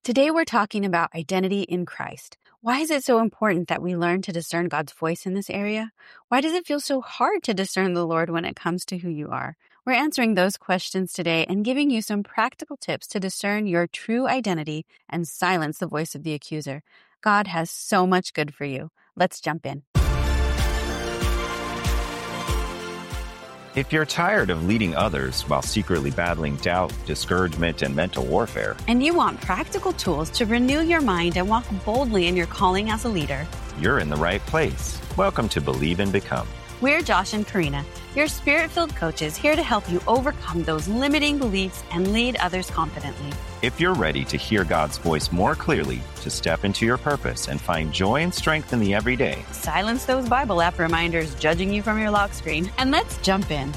Today we're talking about identity in Christ. Why is it so important that we learn to discern God's voice in this area? Why does it feel so hard to discern the Lord when it comes to who you are? We're answering those questions today and giving you some practical tips to discern your true identity and silence the voice of the accuser. God has so much good for you. Let's jump in. If you're tired of leading others while secretly battling doubt, discouragement, and mental warfare, and you want practical tools to renew your mind and walk boldly in your calling as a leader, you're in the right place. Welcome to Believe and Become. We're Josh and Karina, your spirit-filled coaches here to help you overcome those limiting beliefs and lead others confidently. If you're ready to hear God's voice more clearly, to step into your purpose and find joy and strength in the everyday, silence those Bible app reminders judging you from your lock screen, and let's jump in.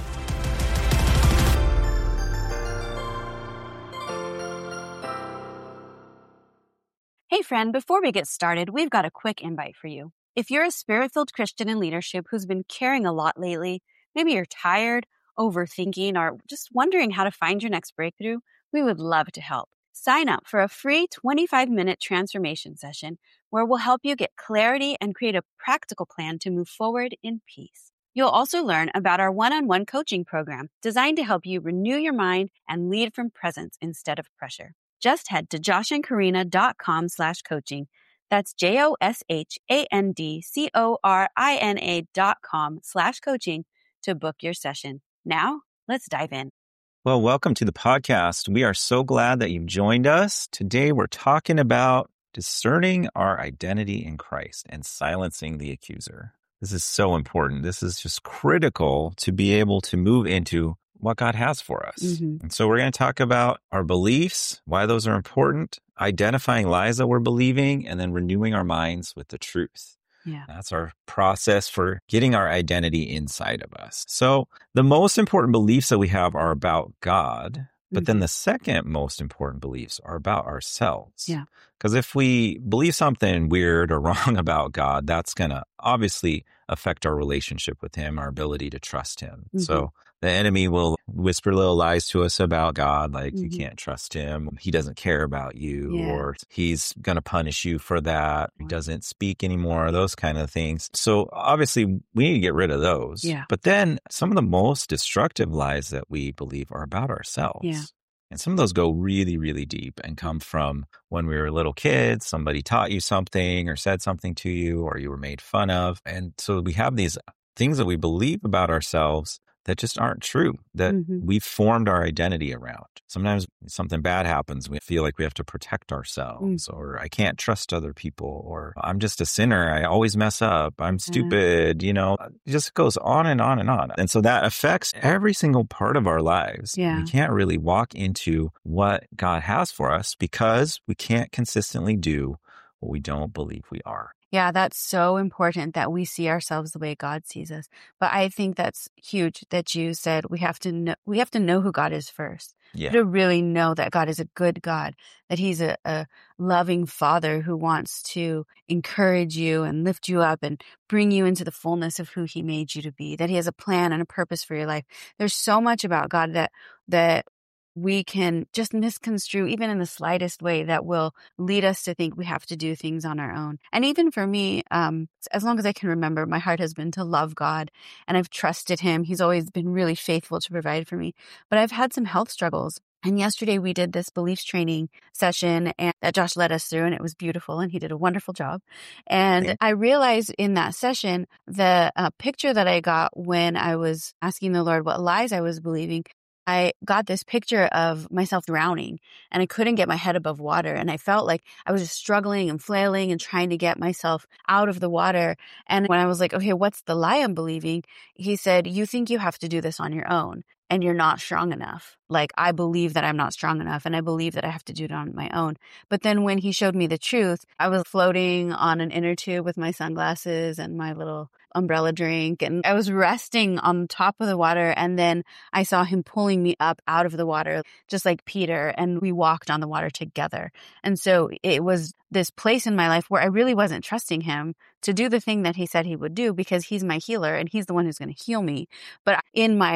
Hey friend, before we get started, we've got a quick invite for you. If you're a spirit-filled Christian in leadership who's been caring a lot lately, maybe you're tired, overthinking, or just wondering how to find your next breakthrough, we would love to help. Sign up for a free 25-minute transformation session where we'll help you get clarity and create a practical plan to move forward in peace. You'll also learn about our one-on-one coaching program designed to help you renew your mind and lead from presence instead of pressure. Just head to joshandkarina.com/coaching. That's joshandcorina.com/coaching to book your session. Now, let's dive in. Well, welcome to the podcast. We are so glad that you've joined us. Today, we're talking about discerning our identity in Christ and silencing the accuser. This is so important. This is just critical to be able to move into what God has for us. And so we're going to talk about our beliefs, why those are important, identifying lies that we're believing, and then renewing our minds with the truth. Yeah. That's our process for getting our identity inside of us. So the most important beliefs that we have are about God, but then the second most important beliefs are about ourselves. Yeah. Because if we believe something weird or wrong about God, that's going to obviously affect our relationship with Him, our ability to trust Him. So the enemy will whisper little lies to us about God, like you can't trust Him, He doesn't care about you, or He's going to punish you for that, He doesn't speak anymore, those kind of things. So obviously we need to get rid of those. Yeah. But then some of the most destructive lies that we believe are about ourselves. Yeah. And some of those go really, really deep and come from when we were little kids, somebody taught you something or said something to you, or you were made fun of. And so we have these things that we believe about ourselves that just aren't true, that we've formed our identity around. Sometimes something bad happens. We feel like we have to protect ourselves, or I can't trust other people, or I'm just a sinner. I always mess up. I'm stupid. You know, it just goes on and on and on. And so that affects every single part of our lives. Yeah. We can't really walk into what God has for us because we can't consistently do what we don't believe we are. Yeah, that's so important that we see ourselves the way God sees us. But I think that's huge that you said we have to know who God is first. Yeah. To really know that God is a good God, that He's a loving Father who wants to encourage you and lift you up and bring you into the fullness of who He made you to be, that He has a plan and a purpose for your life. There's so much about God that we can just misconstrue even in the slightest way that will lead us to think we have to do things on our own. And even for me, as long as I can remember, my heart has been to love God and I've trusted Him. He's always been really faithful to provide for me, but I've had some health struggles. And yesterday we did this beliefs training session and that Josh led us through, and it was beautiful and he did a wonderful job. And I realized in that session, the picture that I got when I was asking the Lord what lies I was believing, I got this picture of myself drowning and I couldn't get my head above water. And I felt like I was just struggling and flailing and trying to get myself out of the water. And when I was like, okay, what's the lie I'm believing? He said, you think you have to do this on your own and you're not strong enough. Like, I believe that I'm not strong enough and I believe that I have to do it on my own. But then when he showed me the truth, I was floating on an inner tube with my sunglasses and my little umbrella drink, and I was resting on top of the water, and then I saw him pulling me up out of the water, just like Peter, and we walked on the water together. And so it was this place in my life where I really wasn't trusting him to do the thing that he said he would do, because he's my healer and he's the one who's going to heal me. But in my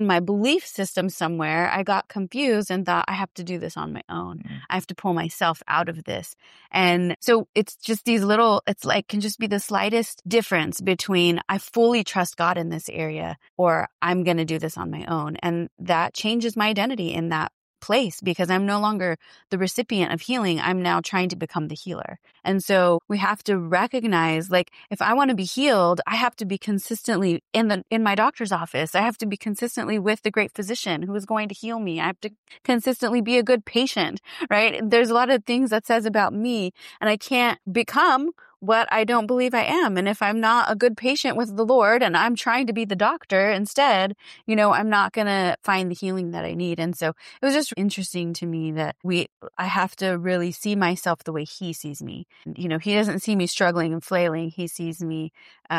my belief system somewhere, I got confused and thought I have to do this on my own. I have to pull myself out of this. And so it's just these little, it's like, can just be the slightest difference between I fully trust God in this area or I'm going to do this on my own. And that changes my identity in that place because I'm no longer the recipient of healing. I'm now trying to become the healer. And so we have to recognize, like, if I want to be healed, I have to be consistently in my doctor's office. I have to be consistently with the great physician who is going to heal me. I have to consistently be a good patient, right? There's a lot of things that says about me, and I can't become what I don't believe I am. And if I'm not a good patient with the Lord and I'm trying to be the doctor instead, I'm not going to find the healing that I need. And so it was just interesting to me that I have to really see myself the way he sees me. He doesn't see me struggling and flailing. He sees me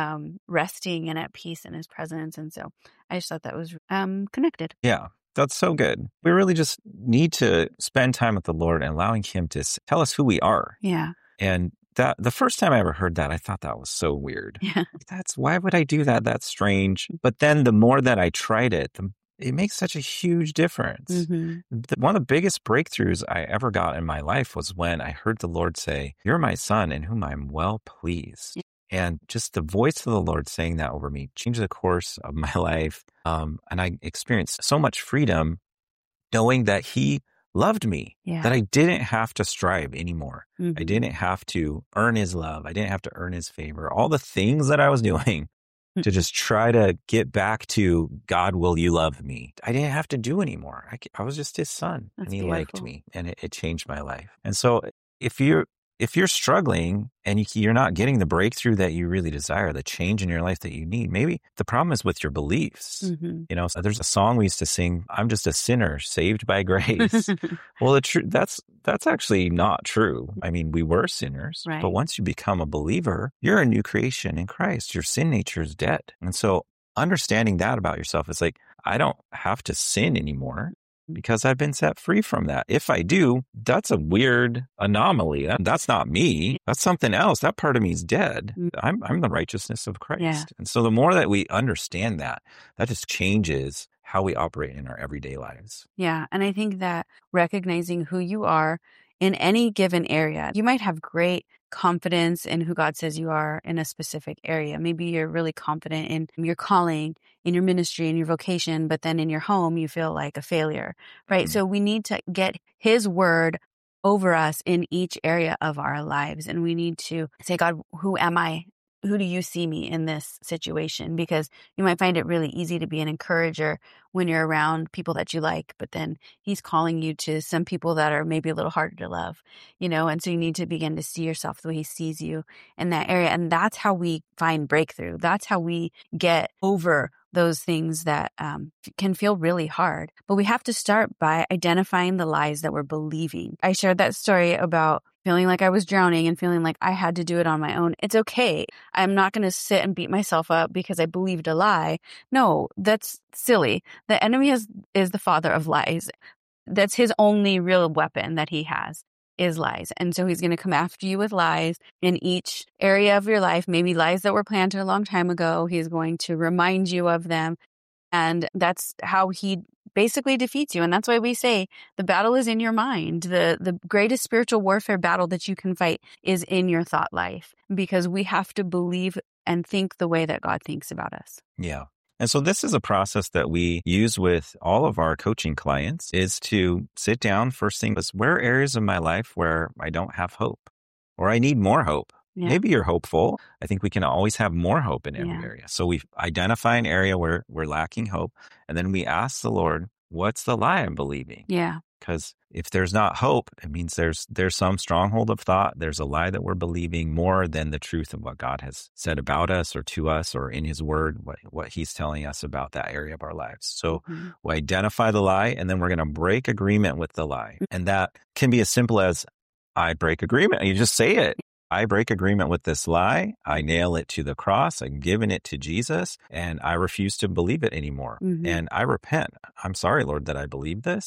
resting and at peace in his presence. And so I just thought that was connected. Yeah. That's so good. We really just need to spend time with the Lord and allowing him to tell us who we are. Yeah. And that the first time I ever heard that, I thought that was so weird. Yeah. Why would I do that? That's strange. But then the more that I tried it, it makes such a huge difference. Mm-hmm. One of the biggest breakthroughs I ever got in my life was when I heard the Lord say, "You're my son in whom I'm well pleased." Yeah. And just the voice of the Lord saying that over me changed the course of my life. And I experienced so much freedom knowing that he loved me, that I didn't have to strive anymore. Mm-hmm. I didn't have to earn his love. I didn't have to earn his favor. All the things that I was doing to just try to get back to God, will you love me? I didn't have to do anymore. I was just his son. That's and he beautiful. Liked me, and it changed my life. And so if you're struggling and you're not getting the breakthrough that you really desire, the change in your life that you need, maybe the problem is with your beliefs. Mm-hmm. So there's a song we used to sing, "I'm just a sinner saved by grace." Well, that's actually not true. I mean, we were sinners, right. But once you become a believer, you're a new creation in Christ. Your sin nature is dead. And so understanding that about yourself is like, I don't have to sin anymore, because I've been set free from that. If I do, that's a weird anomaly. That's not me. That's something else. That part of me is dead. I'm the righteousness of Christ. Yeah. And so the more that we understand that just changes how we operate in our everyday lives. Yeah. And I think that recognizing who you are in any given area, you might have great confidence in who God says you are in a specific area. Maybe you're really confident in your calling, in your ministry, in your vocation, but then in your home, you feel like a failure, right? Mm-hmm. So we need to get his word over us in each area of our lives. And we need to say, God, who am I? Who do you see me in this situation? Because you might find it really easy to be an encourager when you're around people that you like, but then he's calling you to some people that are maybe a little harder to love, and so you need to begin to see yourself the way he sees you in that area. And that's how we find breakthrough. That's how we get over those things that can feel really hard. But we have to start by identifying the lies that we're believing. I shared that story about feeling like I was drowning and feeling like I had to do it on my own. It's okay. I'm not going to sit and beat myself up because I believed a lie. No, that's silly. The enemy is the father of lies. That's his only real weapon that he has, is lies. And so he's going to come after you with lies in each area of your life, maybe lies that were planted a long time ago. He's going to remind you of them. And that's how he basically defeats you. And that's why we say the battle is in your mind. The greatest spiritual warfare battle that you can fight is in your thought life, because we have to believe and think the way that God thinks about us. Yeah. And so this is a process that we use with all of our coaching clients, is to sit down first thing, where are areas of my life where I don't have hope or I need more hope? Yeah. Maybe you're hopeful. I think we can always have more hope in every area. So we identify an area where we're lacking hope, and then we ask the Lord, what's the lie I'm believing? Yeah. Because if there's not hope, it means there's some stronghold of thought. There's a lie that we're believing more than the truth of what God has said about us or to us or in his word, what he's telling us about that area of our lives. So we identify the lie, and then we're going to break agreement with the lie. And that can be as simple as, I break agreement. You just say it. I break agreement with this lie. I nail it to the cross. I'm giving it to Jesus, and I refuse to believe it anymore. And I repent. I'm sorry, Lord, that I believe this.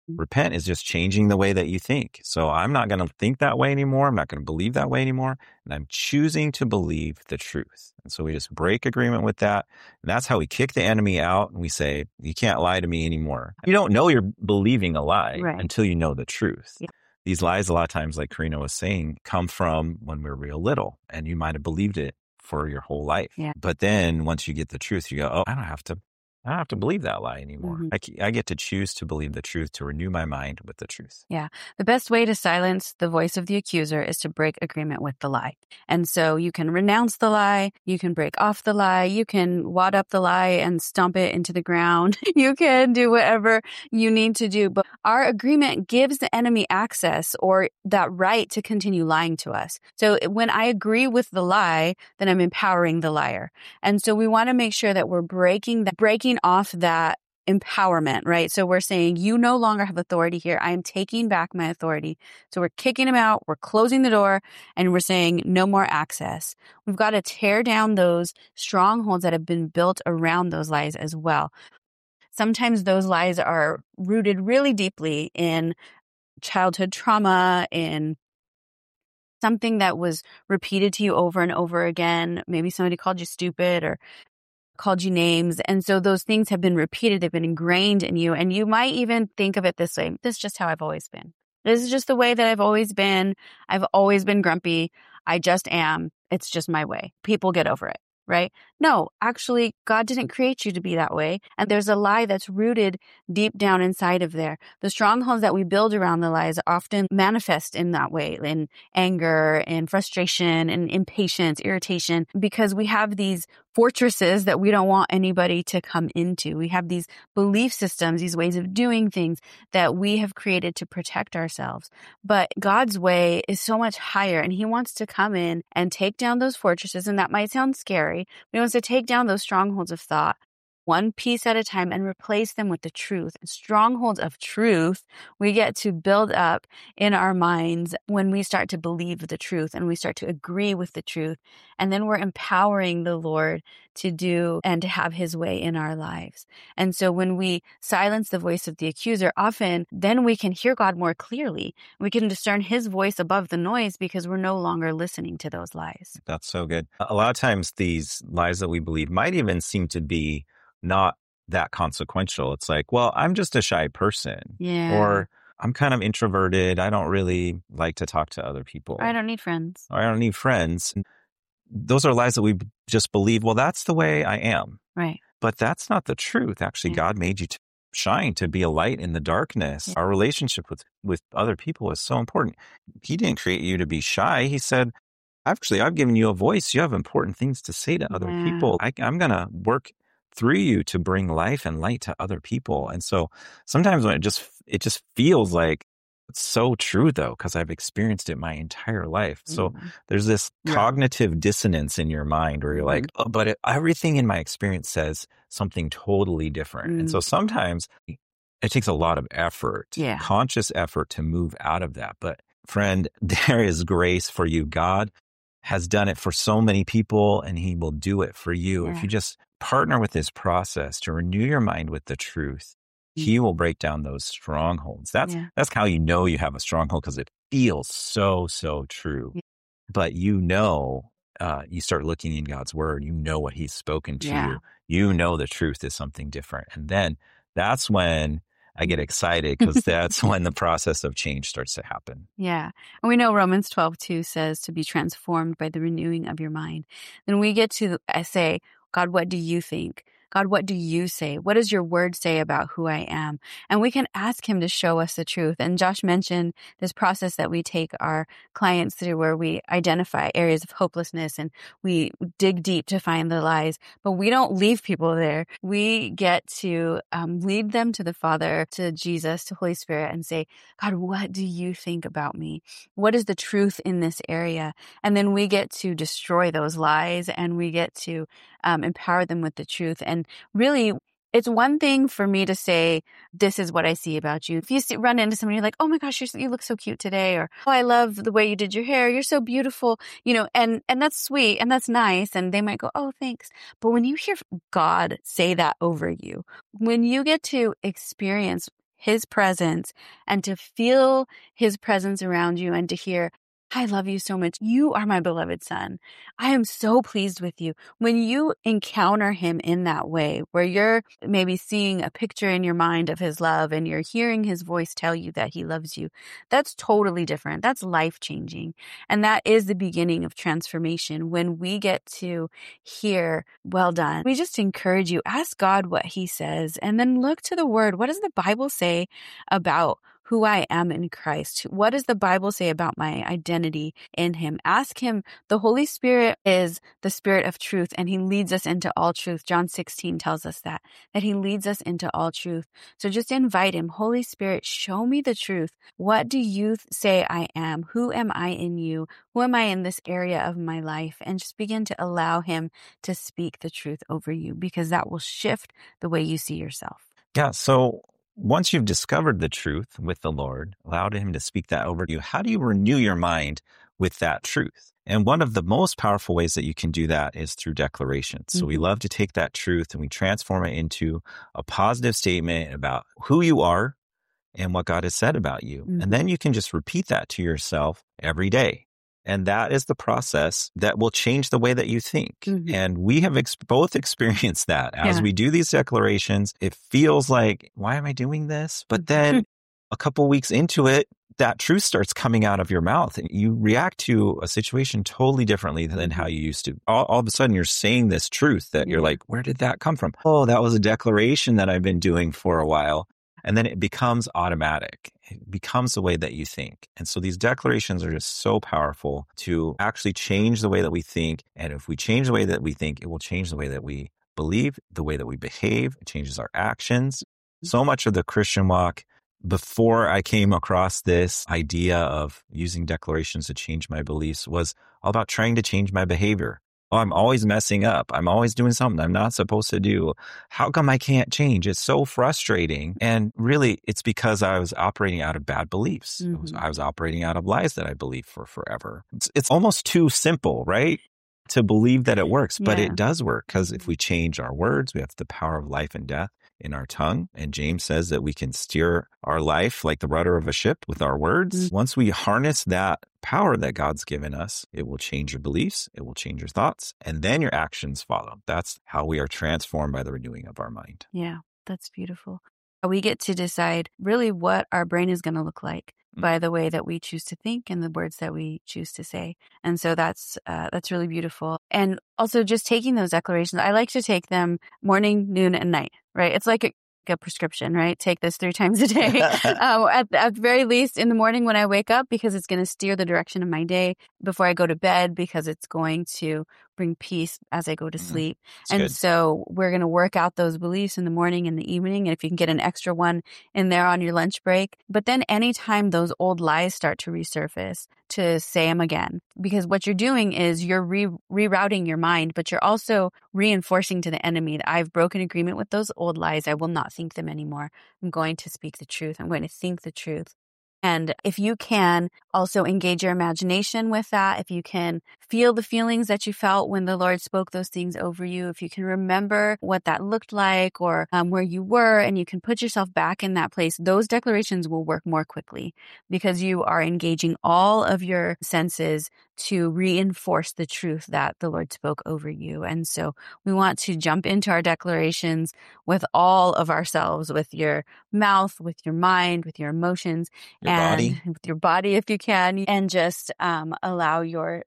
Repent is just changing the way that you think. So I'm not going to think that way anymore. I'm not going to believe that way anymore. And I'm choosing to believe the truth. And so we just break agreement with that. And that's how we kick the enemy out. And we say, you can't lie to me anymore. You don't know you're believing a lie until you know the truth. Yeah. These lies, a lot of times, like Karina was saying, come from when we're real little and you might have believed it for your whole life. Yeah. But then once you get the truth, you go, oh, I don't have to believe that lie anymore. I get to choose to believe the truth, to renew my mind with the truth. Yeah. The best way to silence the voice of the accuser is to break agreement with the lie. And so you can renounce the lie. You can break off the lie. You can wad up the lie and stomp it into the ground. You can do whatever you need to do. But our agreement gives the enemy access or that right to continue lying to us. So when I agree with the lie, then I'm empowering the liar. And so we want to make sure that we're breaking off that empowerment, right? So we're saying, you no longer have authority here. I am taking back my authority. So we're kicking him out. We're closing the door and we're saying no more access. We've got to tear down those strongholds that have been built around those lies as well. Sometimes those lies are rooted really deeply in childhood trauma, in something that was repeated to you over and over again. Maybe somebody called you stupid or called you names. And so those things have been repeated. They've been ingrained in you. And you might even think of it this way. This is just how I've always been. This is just the way that I've always been. I've always been grumpy. I just am. It's just my way. People get over it, right? No, actually, God didn't create you to be that way. And there's a lie that's rooted deep down inside of there. The strongholds that we build around the lies often manifest in that way, in anger, in frustration, and impatience, irritation, because we have these fortresses that we don't want anybody to come into. We have these belief systems, these ways of doing things that we have created to protect ourselves. But God's way is so much higher, and he wants to come in and take down those fortresses. And that might sound scary, but he wants to take down those strongholds of thought one piece at a time and replace them with the truth. Strongholds of truth we get to build up in our minds when we start to believe the truth and we start to agree with the truth. And then we're empowering the Lord to do and to have his way in our lives. And so when we silence the voice of the accuser, often then we can hear God more clearly. We can discern his voice above the noise because we're no longer listening to those lies. That's so good. A lot of times these lies that we believe might even seem to be not that consequential. It's like, well, I'm just a shy person. Yeah. Or I'm kind of introverted. I don't really like to talk to other people. Or I don't need friends. Or I don't need friends. Those are lies that we just believe, well, that's the way I am. Right. But that's not the truth. Actually, God made you to shine, to be a light in the darkness. Yeah. Our relationship with other people is so important. He didn't create you to be shy. He said, actually, I've given you a voice. You have important things to say to other people. I'm going to work through you to bring life and light to other people. And so sometimes when it just feels like it's so true though, because I've experienced it my entire life. So there's this cognitive dissonance in your mind where you're like, oh, but everything in my experience says something totally different. And so sometimes it takes a lot of effort, conscious effort to move out of that. But friend, there is grace for you. God has done it for so many people and he will do it for you. If you just partner with this process to renew your mind with the truth, he will break down those strongholds. That's how you know you have a stronghold, because it feels so true. But you start looking in God's word, you know what he's spoken to you. You know the truth is something different. And then that's when I get excited, because that's when the process of change starts to happen. Yeah. And we know Romans 12:2 says to be transformed by the renewing of your mind. Then we get to say, God, what do you think? God, what do you say? What does your word say about who I am? And we can ask him to show us the truth. And Josh mentioned this process that we take our clients through, where we identify areas of hopelessness and we dig deep to find the lies. But we don't leave people there. We get to lead them to the Father, to Jesus, to Holy Spirit, and say, God, what do you think about me? What is the truth in this area? And then we get to destroy those lies, and we get to empower them with the truth. And really, it's one thing for me to say, this is what I see about you. If you run into somebody, you're like, oh my gosh, you look so cute today. Or, oh, I love the way you did your hair. You're so beautiful. And that's sweet and that's nice. And they might go, oh, thanks. But when you hear God say that over you, when you get to experience his presence and to feel his presence around you and to hear, I love you so much. You are my beloved son. I am so pleased with you. When you encounter him in that way, where you're maybe seeing a picture in your mind of his love and you're hearing his voice tell you that he loves you, that's totally different. That's life-changing. And that is the beginning of transformation when we get to hear, well done. We just encourage you, ask God what he says, and then look to the word. What does the Bible say about who I am in Christ? What does the Bible say about my identity in him? Ask him. The Holy Spirit is the Spirit of truth, and he leads us into all truth. John 16 tells us that he leads us into all truth. So just invite him. Holy Spirit, show me the truth. What do you say I am? Who am I in you? Who am I in this area of my life? And just begin to allow him to speak the truth over you, because that will shift the way you see yourself. Yeah. So once you've discovered the truth with the Lord, allowed him to speak that over you, how do you renew your mind with that truth? And one of the most powerful ways that you can do that is through declarations. So we love to take that truth and we transform it into a positive statement about who you are and what God has said about you. And then you can just repeat that to yourself every day. And that is the process that will change the way that you think. And we have both experienced that. As we do these declarations, it feels like, why am I doing this? But then a couple weeks into it, that truth starts coming out of your mouth and you react to a situation totally differently than how you used to. All of a sudden, you're saying this truth that you're like, where did that come from? Oh, that was a declaration that I've been doing for a while. And then it becomes automatic. It becomes the way that you think. And so these declarations are just so powerful to actually change the way that we think. And if we change the way that we think, it will change the way that we believe, the way that we behave. It changes our actions. So much of the Christian walk, before I came across this idea of using declarations to change my beliefs, was all about trying to change my behavior. Oh, I'm always messing up. I'm always doing something I'm not supposed to do. How come I can't change? It's so frustrating. And really, it's because I was operating out of bad beliefs. I was operating out of lies that I believed for forever. It's almost too simple, right? To believe that it works, but it does work, because if we change our words, we have the power of life and death in our tongue. And James says that we can steer our life like the rudder of a ship with our words. Once we harness that power that God's given us, it will change your beliefs, it will change your thoughts, and then your actions follow. That's how we are transformed by the renewing of our mind. Yeah, that's beautiful. We get to decide really what our brain is going to look like by the way that we choose to think and the words that we choose to say. And so that's really beautiful. And also just taking those declarations, I like to take them morning, noon, and night, right? It's like a prescription, right? Take this 3 times a day. At the very least in the morning when I wake up, because it's going to steer the direction of my day. Before I go to bed, because it's going to bring peace as I go to sleep. And so we're going to work out those beliefs in the morning and the evening. And if you can get an extra one in there on your lunch break. But then anytime those old lies start to resurface, to say them again. Because what you're doing is you're rerouting your mind, but you're also reinforcing to the enemy that I've broken agreement with those old lies. I will not think them anymore. I'm going to speak the truth. I'm going to think the truth. And if you can also engage your imagination with that, if you can feel the feelings that you felt when the Lord spoke those things over you, if you can remember what that looked like or where you were, and you can put yourself back in that place, those declarations will work more quickly because you are engaging all of your senses to reinforce the truth that the Lord spoke over you. And so we want to jump into our declarations with all of ourselves, with your mouth, with your mind, with your emotions, Body. with your body if you can, and just allow your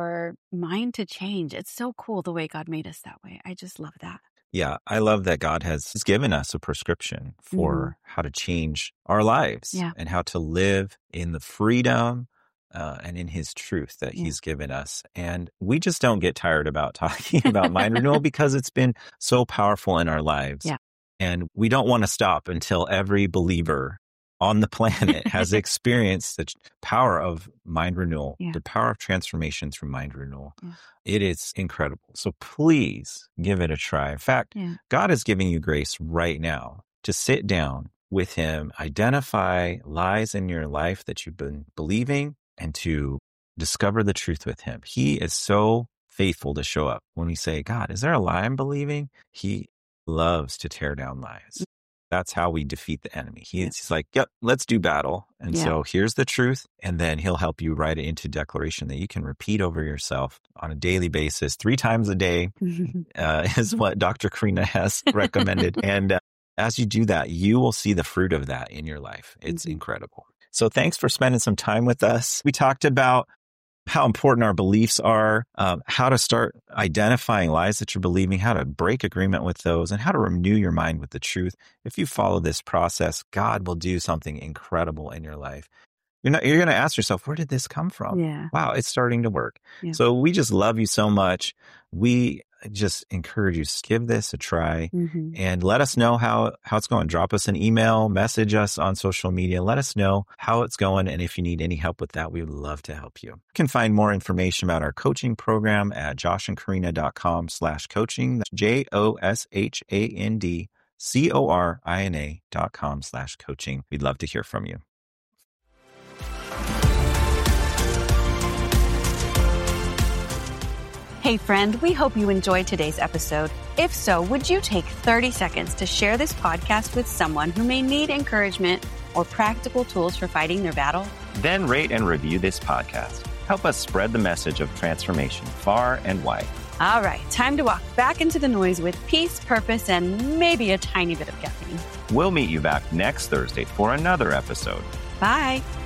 mind to change. It's so cool the way God made us that way. I just love that. Yeah, I love that God has given us a prescription for how to change our lives and how to live in the freedom and in his truth that he's given us. And we just don't get tired about talking about mind renewal because it's been so powerful in our lives. Yeah. And we don't want to stop until every believer on the planet has experienced the power of mind renewal, the power of transformation through mind renewal. Yeah. It is incredible. So please give it a try. In fact, God is giving you grace right now to sit down with him, identify lies in your life that you've been believing, and to discover the truth with him. He is so faithful to show up when we say, God, is there a lie I'm believing? He loves to tear down lies. That's how we defeat the enemy. He's like, yep, let's do battle. And so here's the truth. And then he'll help you write it into declaration that you can repeat over yourself on a daily basis, 3 times a day is what Dr. Karina has recommended. And as you do that, you will see the fruit of that in your life. It's incredible. So thanks for spending some time with us. We talked about how important our beliefs are, how to start identifying lies that you're believing, how to break agreement with those, and how to renew your mind with the truth. If you follow this process, God will do something incredible in your life. You're going to ask yourself, where did this come from? Yeah. Wow, it's starting to work. Yeah. So we just love you so much. We just encourage you to give this a try and let us know how it's going. Drop us an email, message us on social media. Let us know how it's going. And if you need any help with that, we would love to help you. You can find more information about our coaching program at joshandkarina.com/coaching. That's JOSHANDCORINA.com/coaching. We'd love to hear from you. Hey friend, we hope you enjoyed today's episode. If so, would you take 30 seconds to share this podcast with someone who may need encouragement or practical tools for fighting their battle? Then rate and review this podcast. Help us spread the message of transformation far and wide. All right, time to walk back into the noise with peace, purpose, and maybe a tiny bit of caffeine. We'll meet you back next Thursday for another episode. Bye.